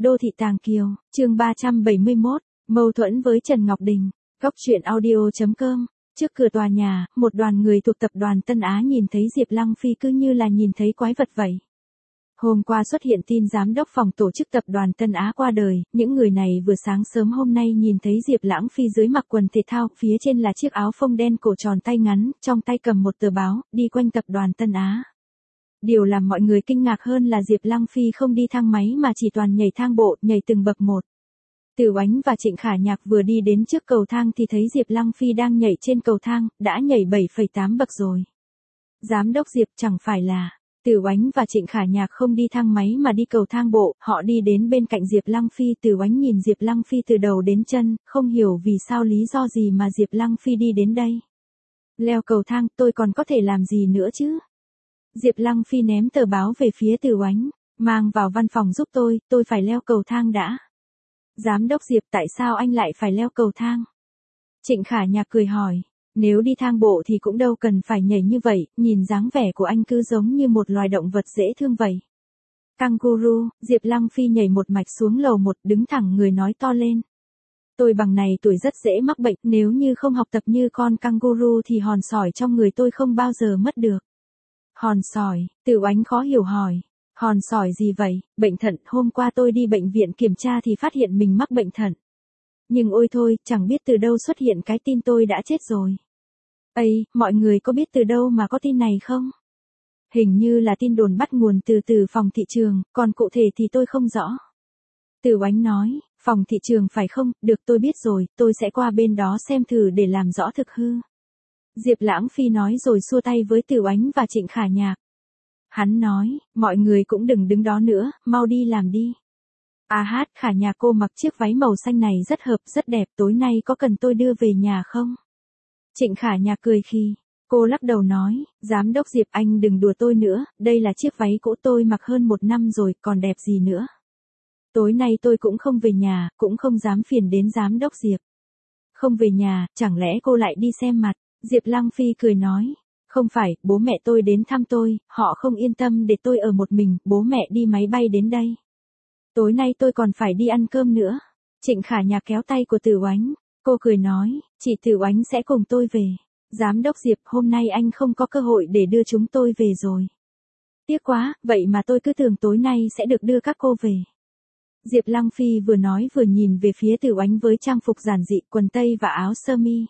Đô thị Tàng Kiều, chương 371, mâu thuẫn với Trần Ngọc Đình. Góc truyện audio.com. Trước cửa tòa nhà, một đoàn người thuộc tập đoàn Tân Á nhìn thấy Diệp Lăng Phi cứ như là nhìn thấy quái vật vậy. Hôm qua xuất hiện tin giám đốc phòng tổ chức tập đoàn Tân Á qua đời, những người này vừa sáng sớm hôm nay nhìn thấy Diệp Lãng Phi dưới mặc quần thể thao, phía trên là chiếc áo phông đen cổ tròn tay ngắn, trong tay cầm một tờ báo, đi quanh tập đoàn Tân Á. Điều làm mọi người kinh ngạc hơn là Diệp Lăng Phi không đi thang máy mà chỉ toàn nhảy thang bộ, nhảy từng bậc một. Từ Oánh và Trịnh Khả Nhạc vừa đi đến trước cầu thang thì thấy Diệp Lăng Phi đang nhảy trên cầu thang, đã nhảy 7,8 bậc rồi. Giám đốc Diệp chẳng phải là... Từ Oánh và Trịnh Khả Nhạc không đi thang máy mà đi cầu thang bộ, họ đi đến bên cạnh Diệp Lăng Phi. Từ Oánh nhìn Diệp Lăng Phi từ đầu đến chân, không hiểu vì sao lý do gì mà Diệp Lăng Phi đi đến đây. Leo cầu thang, tôi còn có thể làm gì nữa chứ? Diệp Lăng Phi ném tờ báo về phía Từ Oánh, mang vào văn phòng giúp tôi phải leo cầu thang đã. Giám đốc Diệp, tại sao anh lại phải leo cầu thang? Trịnh Khả Nhạc cười hỏi. Nếu đi thang bộ thì cũng đâu cần phải nhảy như vậy, nhìn dáng vẻ của anh cứ giống như một loài động vật dễ thương vậy. Kangaroo, Diệp Lăng Phi nhảy một mạch xuống lầu 1, đứng thẳng người nói to lên. Tôi bằng này tuổi rất dễ mắc bệnh, nếu như không học tập như con kangaroo thì hòn sỏi trong người tôi không bao giờ mất được. Hòn sỏi, Từ Oánh khó hiểu hỏi. Hòn sỏi gì vậy? Bệnh thận, hôm qua tôi đi bệnh viện kiểm tra thì phát hiện mình mắc bệnh thận. Nhưng ôi thôi, chẳng biết từ đâu xuất hiện cái tin tôi đã chết rồi. Ây, mọi người có biết từ đâu mà có tin này không? Hình như là tin đồn bắt nguồn từ phòng thị trường, còn cụ thể thì tôi không rõ. Từ Oánh nói, phòng thị trường phải không? Được, tôi biết rồi, tôi sẽ qua bên đó xem thử để làm rõ thực hư. Diệp Lãng Phi nói rồi xua tay với Từ Oánh và Trịnh Khả Nhạc. Hắn nói, mọi người cũng đừng đứng đó nữa, mau đi làm đi. Khả Nhạc, cô mặc chiếc váy màu xanh này rất hợp, rất đẹp, tối nay có cần tôi đưa về nhà không? Trịnh Khả Nhạc cười khi, cô lắc đầu nói, giám đốc Diệp, anh đừng đùa tôi nữa, đây là chiếc váy cũ tôi mặc hơn 1 năm rồi, còn đẹp gì nữa. Tối nay tôi cũng không về nhà, cũng không dám phiền đến giám đốc Diệp. Không về nhà, chẳng lẽ cô lại đi xem mặt? Diệp Lăng Phi cười nói, không phải, bố mẹ tôi đến thăm tôi, họ không yên tâm để tôi ở một mình, bố mẹ đi máy bay đến đây. Tối nay tôi còn phải đi ăn cơm nữa. Trịnh Khả Nhạc kéo tay của Từ Oánh, cô cười nói, chị Từ Oánh sẽ cùng tôi về. Giám đốc Diệp, hôm nay anh không có cơ hội để đưa chúng tôi về rồi. Tiếc quá, vậy mà tôi cứ tưởng tối nay sẽ được đưa các cô về. Diệp Lăng Phi vừa nói vừa nhìn về phía Từ Oánh với trang phục giản dị, quần tây và áo sơ mi.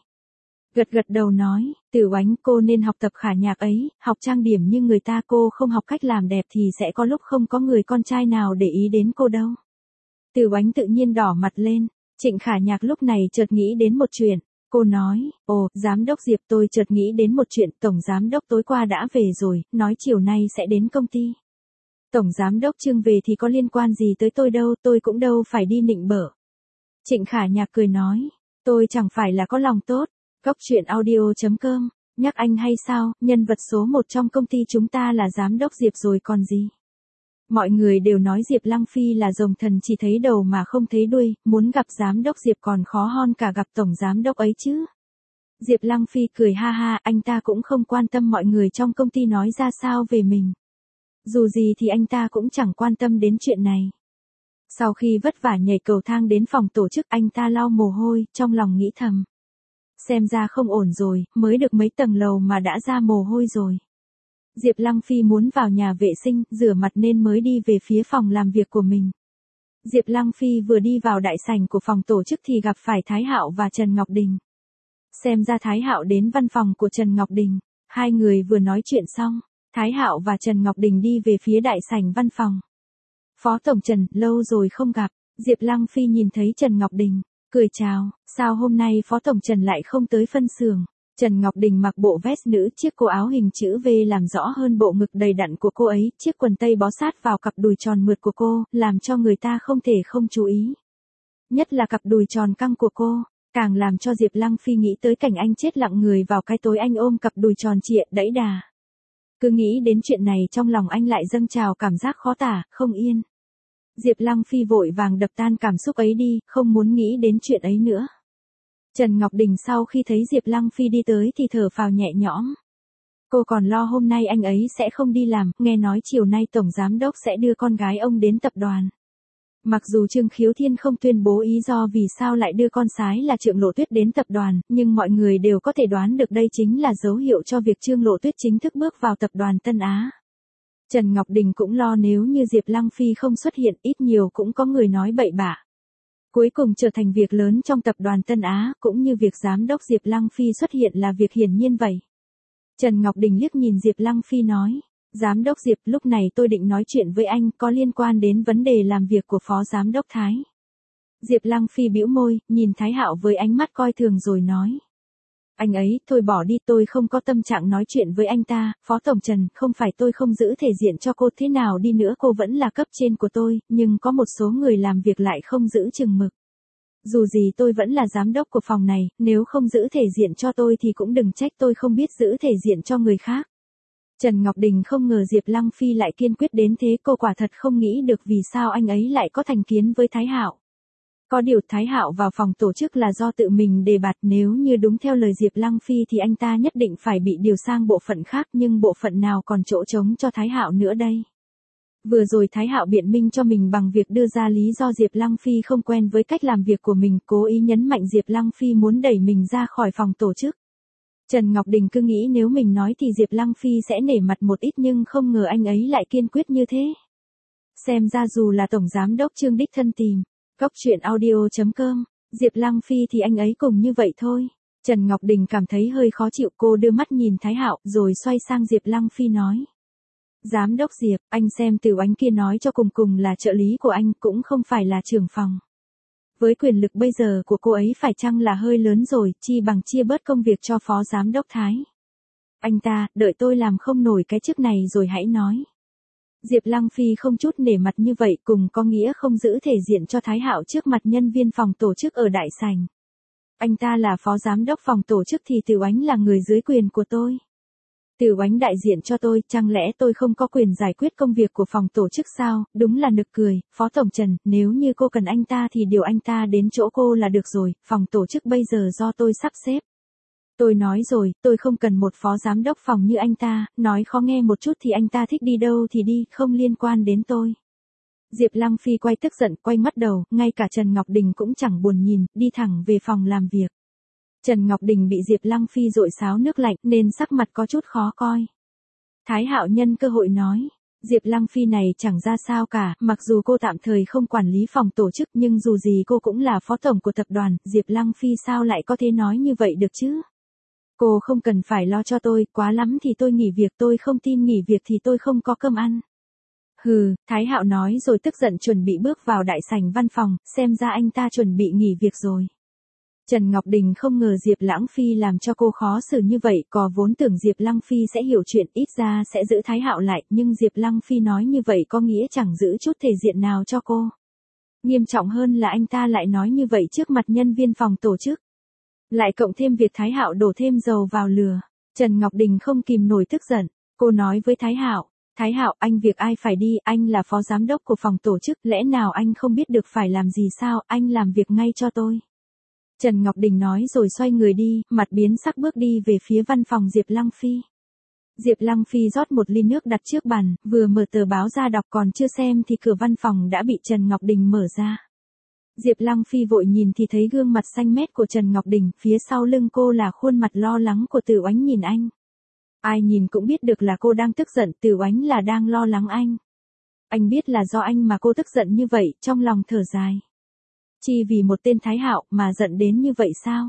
Gật đầu nói, Từ Oánh, cô nên học tập Khả Nhạc ấy, học trang điểm như người ta, cô không học cách làm đẹp thì sẽ có lúc không có người con trai nào để ý đến cô đâu. Từ Oánh tự nhiên đỏ mặt lên, Trịnh Khả Nhạc lúc này chợt nghĩ đến một chuyện, cô nói, giám đốc Diệp, tôi chợt nghĩ đến một chuyện, tổng giám đốc tối qua đã về rồi, nói chiều nay sẽ đến công ty. Tổng giám đốc Trương về thì có liên quan gì tới tôi đâu, tôi cũng đâu phải đi nịnh bợ. Trịnh Khả Nhạc cười nói, tôi chẳng phải là có lòng tốt. Góc truyện audio.com, nhắc anh hay sao, nhân vật số 1 trong công ty chúng ta là giám đốc Diệp rồi còn gì. Mọi người đều nói Diệp Lăng Phi là rồng thần chỉ thấy đầu mà không thấy đuôi, muốn gặp giám đốc Diệp còn khó hơn cả gặp tổng giám đốc ấy chứ. Diệp Lăng Phi cười ha ha, anh ta cũng không quan tâm mọi người trong công ty nói ra sao về mình. Dù gì thì anh ta cũng chẳng quan tâm đến chuyện này. Sau khi vất vả nhảy cầu thang đến phòng tổ chức, anh ta lau mồ hôi, trong lòng nghĩ thầm. Xem ra không ổn rồi, mới được mấy tầng lầu mà đã ra mồ hôi rồi. Diệp Lăng Phi muốn vào nhà vệ sinh, rửa mặt nên mới đi về phía phòng làm việc của mình. Diệp Lăng Phi vừa đi vào đại sảnh của phòng tổ chức thì gặp phải Thái Hạo và Trần Ngọc Đình. Xem ra Thái Hạo đến văn phòng của Trần Ngọc Đình, hai người vừa nói chuyện xong, Thái Hạo và Trần Ngọc Đình đi về phía đại sảnh văn phòng. Phó Tổng Trần, lâu rồi không gặp, Diệp Lăng Phi nhìn thấy Trần Ngọc Đình. Cười chào, sao hôm nay Phó Tổng Trần lại không tới phân xưởng? Trần Ngọc Đình mặc bộ vest nữ, chiếc cổ áo hình chữ V làm rõ hơn bộ ngực đầy đặn của cô ấy, chiếc quần tây bó sát vào cặp đùi tròn mượt của cô, làm cho người ta không thể không chú ý. Nhất là cặp đùi tròn căng của cô, càng làm cho Diệp Lăng Phi nghĩ tới cảnh anh chết lặng người vào cái tối anh ôm cặp đùi tròn trịa đẫy đà. Cứ nghĩ đến chuyện này trong lòng anh lại dâng trào cảm giác khó tả, không yên. Diệp Lăng Phi vội vàng đập tan cảm xúc ấy đi, không muốn nghĩ đến chuyện ấy nữa. Trần Ngọc Đình sau khi thấy Diệp Lăng Phi đi tới thì thở phào nhẹ nhõm. Cô còn lo hôm nay anh ấy sẽ không đi làm, nghe nói chiều nay Tổng Giám Đốc sẽ đưa con gái ông đến tập đoàn. Mặc dù Trương Khiếu Thiên không tuyên bố ý do vì sao lại đưa con sái là Trương Lộ Tuyết đến tập đoàn, nhưng mọi người đều có thể đoán được đây chính là dấu hiệu cho việc Trương Lộ Tuyết chính thức bước vào tập đoàn Tân Á. Trần Ngọc Đình cũng lo nếu như Diệp Lăng Phi không xuất hiện ít nhiều cũng có người nói bậy bạ. Cuối cùng trở thành việc lớn trong tập đoàn Tân Á, cũng như việc giám đốc Diệp Lăng Phi xuất hiện là việc hiển nhiên vậy. Trần Ngọc Đình liếc nhìn Diệp Lăng Phi nói, Giám đốc Diệp, lúc này tôi định nói chuyện với anh có liên quan đến vấn đề làm việc của Phó Giám đốc Thái. Diệp Lăng Phi bĩu môi, nhìn Thái Hạo với ánh mắt coi thường rồi nói. Anh ấy, thôi bỏ đi, tôi không có tâm trạng nói chuyện với anh ta, Phó Tổng Trần, không phải tôi không giữ thể diện cho cô thế nào đi nữa cô vẫn là cấp trên của tôi, nhưng có một số người làm việc lại không giữ chừng mực. Dù gì tôi vẫn là giám đốc của phòng này, nếu không giữ thể diện cho tôi thì cũng đừng trách tôi không biết giữ thể diện cho người khác. Trần Ngọc Đình không ngờ Diệp Lăng Phi lại kiên quyết đến thế, cô quả thật không nghĩ được vì sao anh ấy lại có thành kiến với Thái Hạo. Có điều Thái Hạo vào phòng tổ chức là do tự mình đề bạt, nếu như đúng theo lời Diệp Lăng Phi thì anh ta nhất định phải bị điều sang bộ phận khác, nhưng bộ phận nào còn chỗ trống cho Thái Hạo nữa đây. Vừa rồi Thái Hạo biện minh cho mình bằng việc đưa ra lý do Diệp Lăng Phi không quen với cách làm việc của mình, cố ý nhấn mạnh Diệp Lăng Phi muốn đẩy mình ra khỏi phòng tổ chức. Trần Ngọc Đình cứ nghĩ nếu mình nói thì Diệp Lăng Phi sẽ nể mặt một ít nhưng không ngờ anh ấy lại kiên quyết như thế. Xem ra dù là Tổng Giám đốc Trương đích thân tìm, Cóc Truyện Audio.com, Diệp Lăng Phi thì anh ấy cùng như vậy thôi. Trần Ngọc Đình cảm thấy hơi khó chịu, cô đưa mắt nhìn Thái Hạo rồi xoay sang Diệp Lăng Phi nói. Giám đốc Diệp, anh xem Từ Oánh kia nói cho cùng là trợ lý của anh, cũng không phải là trưởng phòng. Với quyền lực bây giờ của cô ấy phải chăng là hơi lớn rồi, chi bằng chia bớt công việc cho Phó Giám đốc Thái. Anh ta, đợi tôi làm không nổi cái chức này rồi hãy nói. Diệp Lăng Phi không chút nể mặt như vậy cùng có nghĩa không giữ thể diện cho Thái Hạo trước mặt nhân viên phòng tổ chức ở đại sảnh. Anh ta là Phó Giám đốc phòng tổ chức thì Từ Oánh là người dưới quyền của tôi. Từ Oánh đại diện cho tôi, chẳng lẽ tôi không có quyền giải quyết công việc của phòng tổ chức sao, đúng là nực cười, Phó Tổng Trần, nếu như cô cần anh ta thì điều anh ta đến chỗ cô là được rồi, phòng tổ chức bây giờ do tôi sắp xếp. Tôi nói rồi, tôi không cần một phó giám đốc phòng như anh ta, nói khó nghe một chút thì anh ta thích đi đâu thì đi, không liên quan đến tôi. Diệp Lăng Phi quay tức giận, quay mất đầu, ngay cả Trần Ngọc Đình cũng chẳng buồn nhìn, đi thẳng về phòng làm việc. Trần Ngọc Đình bị Diệp Lăng Phi dội sáo nước lạnh nên sắc mặt có chút khó coi. Thái Hạo nhân cơ hội nói, Diệp Lăng Phi này chẳng ra sao cả, mặc dù cô tạm thời không quản lý phòng tổ chức nhưng dù gì cô cũng là phó tổng của tập đoàn, Diệp Lăng Phi sao lại có thể nói như vậy được chứ? Cô không cần phải lo cho tôi, quá lắm thì tôi nghỉ việc, tôi không tin nghỉ việc thì tôi không có cơm ăn. Hừ, Thái Hạo nói rồi tức giận chuẩn bị bước vào đại sảnh văn phòng, xem ra anh ta chuẩn bị nghỉ việc rồi. Trần Ngọc Đình không ngờ Diệp Lãng Phi làm cho cô khó xử như vậy, có vốn tưởng Diệp Lăng Phi sẽ hiểu chuyện, ít ra sẽ giữ Thái Hạo lại, nhưng Diệp Lăng Phi nói như vậy có nghĩa chẳng giữ chút thể diện nào cho cô. Nghiêm trọng hơn là anh ta lại nói như vậy trước mặt nhân viên phòng tổ chức. Lại cộng thêm việc Thái Hạo đổ thêm dầu vào lửa. Trần Ngọc Đình không kìm nổi tức giận, cô nói với Thái Hạo, anh việc ai phải đi, anh là phó giám đốc của phòng tổ chức, lẽ nào anh không biết được phải làm gì sao, anh làm việc ngay cho tôi. Trần Ngọc Đình nói rồi xoay người đi, mặt biến sắc bước đi về phía văn phòng Diệp Lăng Phi. Diệp Lăng Phi rót một ly nước đặt trước bàn, vừa mở tờ báo ra đọc còn chưa xem thì cửa văn phòng đã bị Trần Ngọc Đình mở ra. Diệp Lăng Phi vội nhìn thì thấy gương mặt xanh mét của Trần Ngọc Đình, phía sau lưng cô là khuôn mặt lo lắng của Từ Oánh nhìn anh. Ai nhìn cũng biết được là cô đang tức giận, Từ Oánh là đang lo lắng anh. Anh biết là do anh mà cô tức giận như vậy, trong lòng thở dài. Chỉ vì một tên Thái Hạo mà giận đến như vậy sao?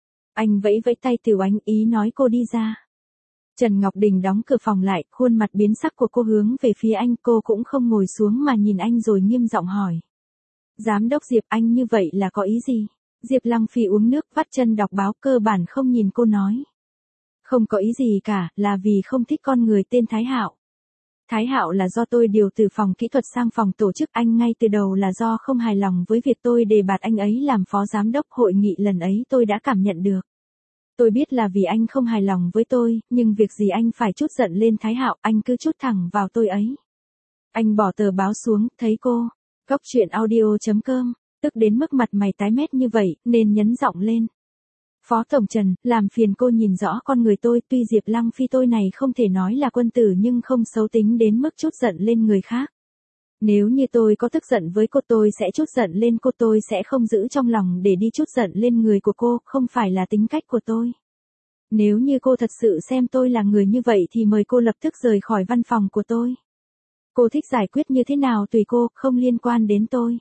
Anh vẫy vẫy tay Từ Oánh ý nói cô đi ra. Trần Ngọc Đình đóng cửa phòng lại, khuôn mặt biến sắc của cô hướng về phía anh, cô cũng không ngồi xuống mà nhìn anh rồi nghiêm giọng hỏi. Giám đốc Diệp, anh như vậy là có ý gì? Diệp Lăng Phi uống nước, vắt chân đọc báo, cơ bản không nhìn cô nói. Không có ý gì cả, là vì không thích con người tên Thái Hạo. Thái Hạo là do tôi điều từ phòng kỹ thuật sang phòng tổ chức, anh ngay từ đầu là do không hài lòng với việc tôi đề bạt anh ấy làm phó giám đốc, hội nghị lần ấy tôi đã cảm nhận được. Tôi biết là vì anh không hài lòng với tôi, nhưng việc gì anh phải trút giận lên Thái Hạo, anh cứ trút thẳng vào tôi ấy. Anh bỏ tờ báo xuống, thấy cô. Cóc Truyện Audio.com, tức đến mức mặt mày tái mét như vậy, nên nhấn giọng lên. Phó Tổng Trần, làm phiền cô nhìn rõ con người tôi, tuy Diệp Lăng Phi tôi này không thể nói là quân tử nhưng không xấu tính đến mức trút giận lên người khác. Nếu như tôi có tức giận với cô tôi sẽ trút giận lên cô, tôi sẽ không giữ trong lòng để đi trút giận lên người của cô, không phải là tính cách của tôi. Nếu như cô thật sự xem tôi là người như vậy thì mời cô lập tức rời khỏi văn phòng của tôi. Cô thích giải quyết như thế nào tùy cô, không liên quan đến tôi.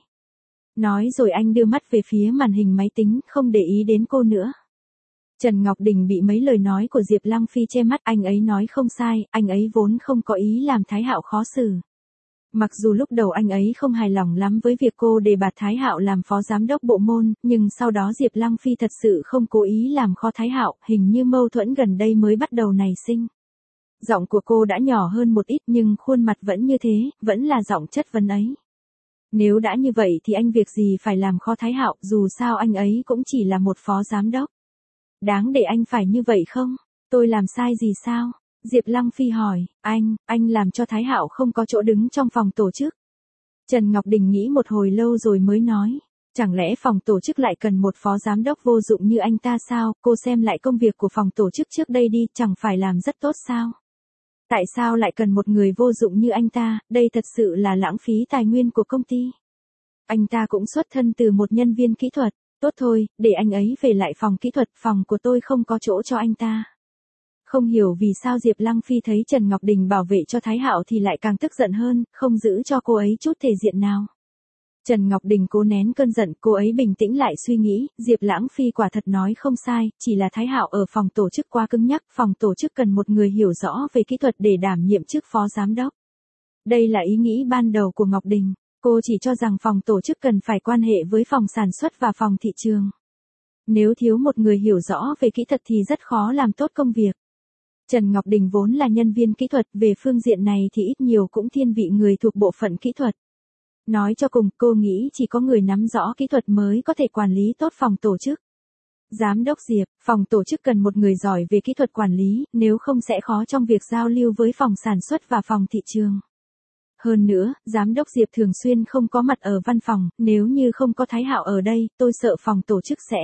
Nói rồi anh đưa mắt về phía màn hình máy tính, không để ý đến cô nữa. Trần Ngọc Đình bị mấy lời nói của Diệp Lăng Phi che mắt, anh ấy nói không sai, anh ấy vốn không có ý làm Thái Hạo khó xử. Mặc dù lúc đầu anh ấy không hài lòng lắm với việc cô đề bạt Thái Hạo làm phó giám đốc bộ môn, nhưng sau đó Diệp Lăng Phi thật sự không cố ý làm khó Thái Hạo, hình như mâu thuẫn gần đây mới bắt đầu nảy sinh. Giọng của cô đã nhỏ hơn một ít nhưng khuôn mặt vẫn như thế, vẫn là giọng chất vấn ấy. Nếu đã như vậy thì anh việc gì phải làm khó Thái Hạo, dù sao anh ấy cũng chỉ là một phó giám đốc. Đáng để anh phải như vậy không? Tôi làm sai gì sao? Diệp Lăng Phi hỏi, anh làm cho Thái Hạo không có chỗ đứng trong phòng tổ chức. Trần Ngọc Đình nghĩ một hồi lâu rồi mới nói, chẳng lẽ phòng tổ chức lại cần một phó giám đốc vô dụng như anh ta sao? Cô xem lại công việc của phòng tổ chức trước đây đi, chẳng phải làm rất tốt sao? Tại sao lại cần một người vô dụng như anh ta, đây thật sự là lãng phí tài nguyên của công ty. Anh ta cũng xuất thân từ một nhân viên kỹ thuật, tốt thôi, để anh ấy về lại phòng kỹ thuật, phòng của tôi không có chỗ cho anh ta. Không hiểu vì sao Diệp Lăng Phi thấy Trần Ngọc Đình bảo vệ cho Thái Hạo thì lại càng tức giận hơn, không giữ cho cô ấy chút thể diện nào. Trần Ngọc Đình cố nén cơn giận, cô ấy bình tĩnh lại suy nghĩ, Diệp Lãng Phi quả thật nói không sai, chỉ là Thái Hạo ở phòng tổ chức quá cứng nhắc, phòng tổ chức cần một người hiểu rõ về kỹ thuật để đảm nhiệm chức phó giám đốc. Đây là ý nghĩ ban đầu của Ngọc Đình, cô chỉ cho rằng phòng tổ chức cần phải quan hệ với phòng sản xuất và phòng thị trường. Nếu thiếu một người hiểu rõ về kỹ thuật thì rất khó làm tốt công việc. Trần Ngọc Đình vốn là nhân viên kỹ thuật, về phương diện này thì ít nhiều cũng thiên vị người thuộc bộ phận kỹ thuật. Nói cho cùng, cô nghĩ chỉ có người nắm rõ kỹ thuật mới có thể quản lý tốt phòng tổ chức. Giám đốc Diệp, phòng tổ chức cần một người giỏi về kỹ thuật quản lý, nếu không sẽ khó trong việc giao lưu với phòng sản xuất và phòng thị trường. Hơn nữa, giám đốc Diệp thường xuyên không có mặt ở văn phòng, nếu như không có Thái Hạo ở đây, tôi sợ phòng tổ chức sẽ.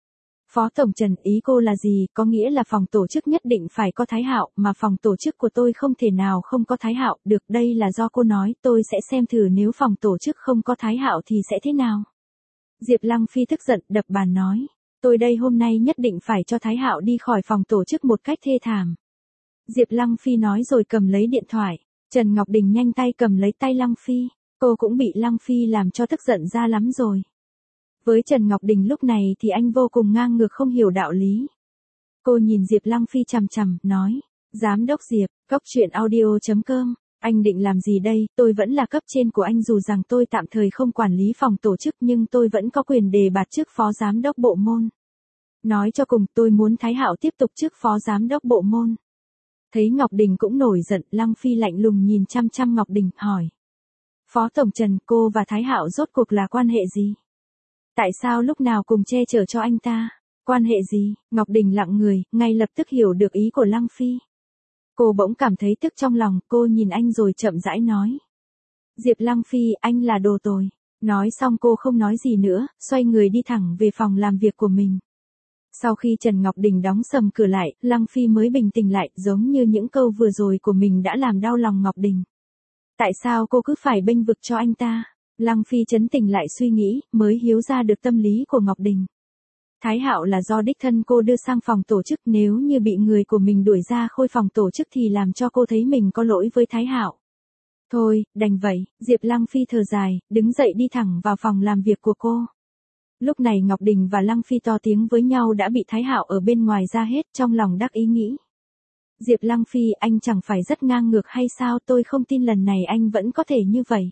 Phó Tổng Trần, ý cô là gì, có nghĩa là phòng tổ chức nhất định phải có Thái Hạo, mà phòng tổ chức của tôi không thể nào không có Thái Hạo, được, đây là do cô nói, tôi sẽ xem thử nếu phòng tổ chức không có Thái Hạo thì sẽ thế nào. Diệp Lăng Phi tức giận, đập bàn nói, tôi đây hôm nay nhất định phải cho Thái Hạo đi khỏi phòng tổ chức một cách thê thảm. Diệp Lăng Phi nói rồi cầm lấy điện thoại, Trần Ngọc Đình nhanh tay cầm lấy tay Lăng Phi, cô cũng bị Lăng Phi làm cho tức giận ra lắm rồi. Với Trần Ngọc Đình lúc này thì anh vô cùng ngang ngược không hiểu đạo lý. Cô nhìn Diệp Lăng Phi chằm chằm, nói, Giám đốc Diệp, coctruyện.audio.com, anh định làm gì đây, tôi vẫn là cấp trên của anh dù rằng tôi tạm thời không quản lý phòng tổ chức nhưng tôi vẫn có quyền đề bạt chức phó giám đốc bộ môn. Nói cho cùng, tôi muốn Thái Hạo tiếp tục chức phó giám đốc bộ môn. Thấy Ngọc Đình cũng nổi giận, Lăng Phi lạnh lùng nhìn chăm chăm Ngọc Đình, hỏi. Phó Tổng Trần, cô và Thái Hạo rốt cuộc là quan hệ gì? Tại sao lúc nào cùng che chở cho anh ta? Quan hệ gì? Ngọc Đình lặng người, ngay lập tức hiểu được ý của Lăng Phi. Cô bỗng cảm thấy tức trong lòng, cô nhìn anh rồi chậm rãi nói. Diệp Lăng Phi, anh là đồ tồi. Nói xong cô không nói gì nữa, xoay người đi thẳng về phòng làm việc của mình. Sau khi Trần Ngọc Đình đóng sầm cửa lại, Lăng Phi mới bình tĩnh lại, giống như những câu vừa rồi của mình đã làm đau lòng Ngọc Đình. Tại sao cô cứ phải bênh vực cho anh ta? Lăng Phi trấn tĩnh lại suy nghĩ, mới hiểu ra được tâm lý của Ngọc Đình. Thái Hạo là do đích thân cô đưa sang phòng tổ chức, nếu như bị người của mình đuổi ra khỏi phòng tổ chức thì làm cho cô thấy mình có lỗi với Thái Hạo. Thôi, đành vậy, Diệp Lăng Phi thở dài, đứng dậy đi thẳng vào phòng làm việc của cô. Lúc này Ngọc Đình và Lăng Phi to tiếng với nhau đã bị Thái Hạo ở bên ngoài ra hết, trong lòng đắc ý nghĩ. Diệp Lăng Phi, anh chẳng phải rất ngang ngược hay sao, tôi không tin lần này anh vẫn có thể như vậy.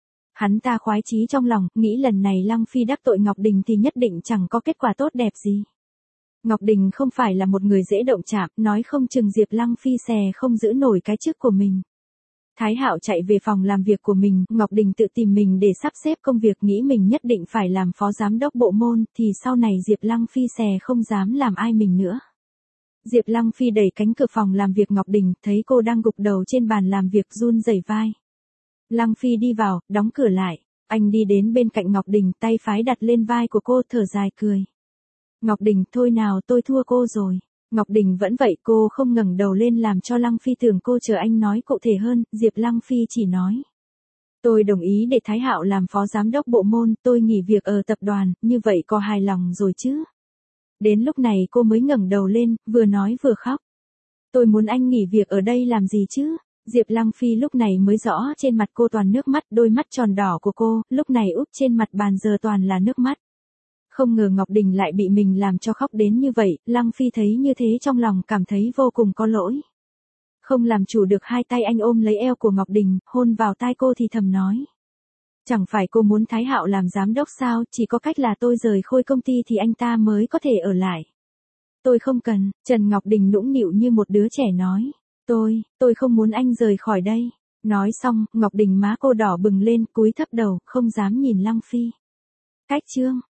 Hắn ta khoái chí trong lòng, nghĩ lần này Lăng Phi đắc tội Ngọc Đình thì nhất định chẳng có kết quả tốt đẹp gì. Ngọc Đình không phải là một người dễ động chạm, nói không chừng Diệp Lăng Phi xè không giữ nổi cái chức của mình. Thái Hạo chạy về phòng làm việc của mình, Ngọc Đình tự tìm mình để sắp xếp công việc, nghĩ mình nhất định phải làm phó giám đốc bộ môn, thì sau này Diệp Lăng Phi xè không dám làm ai mình nữa. Diệp Lăng Phi đẩy cánh cửa phòng làm việc Ngọc Đình, thấy cô đang gục đầu trên bàn làm việc run rẩy vai. Lăng Phi đi vào, đóng cửa lại, anh đi đến bên cạnh Ngọc Đình, tay phái đặt lên vai của cô, thở dài cười. Ngọc Đình, thôi nào, tôi thua cô rồi. Ngọc Đình vẫn vậy, cô không ngẩng đầu lên làm cho Lăng Phi tưởng cô chờ anh nói cụ thể hơn, Diệp Lăng Phi chỉ nói. Tôi đồng ý để Thái Hạo làm phó giám đốc bộ môn, tôi nghỉ việc ở tập đoàn, như vậy cô hài lòng rồi chứ? Đến lúc này cô mới ngẩng đầu lên, vừa nói vừa khóc. Tôi muốn anh nghỉ việc ở đây làm gì chứ? Diệp Lăng Phi lúc này mới rõ trên mặt cô toàn nước mắt, đôi mắt tròn đỏ của cô, lúc này úp trên mặt bàn giờ toàn là nước mắt. Không ngờ Ngọc Đình lại bị mình làm cho khóc đến như vậy, Lăng Phi thấy như thế trong lòng cảm thấy vô cùng có lỗi. Không làm chủ được hai tay anh ôm lấy eo của Ngọc Đình, hôn vào tai cô thì thầm nói. Chẳng phải cô muốn Thái Hạo làm giám đốc sao, chỉ có cách là tôi rời khỏi công ty thì anh ta mới có thể ở lại. Tôi không cần, Trần Ngọc Đình nũng nịu như một đứa trẻ nói. Tôi không muốn anh rời khỏi đây. Nói xong, Ngọc Đình má cô đỏ bừng lên, cúi thấp đầu, không dám nhìn Lăng Phi. Cách chương